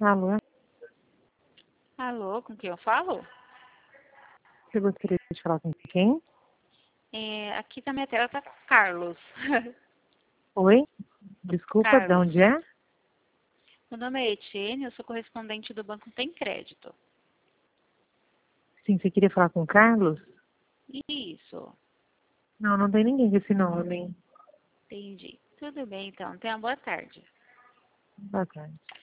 Alô, Alô, com quem eu falo? você gostaria de falar com quem? Aqui na minha tela tá Carlos. Oi? Desculpa, de Carlos. onde é? Meu nome é Etienne, eu sou correspondente do Banco Tem Crédito. Sim, você queria falar com o Carlos? Isso, Não, não tem ninguém com esse nome. entendi. Tudo bem, então. Tenha uma boa tarde. Boa tarde.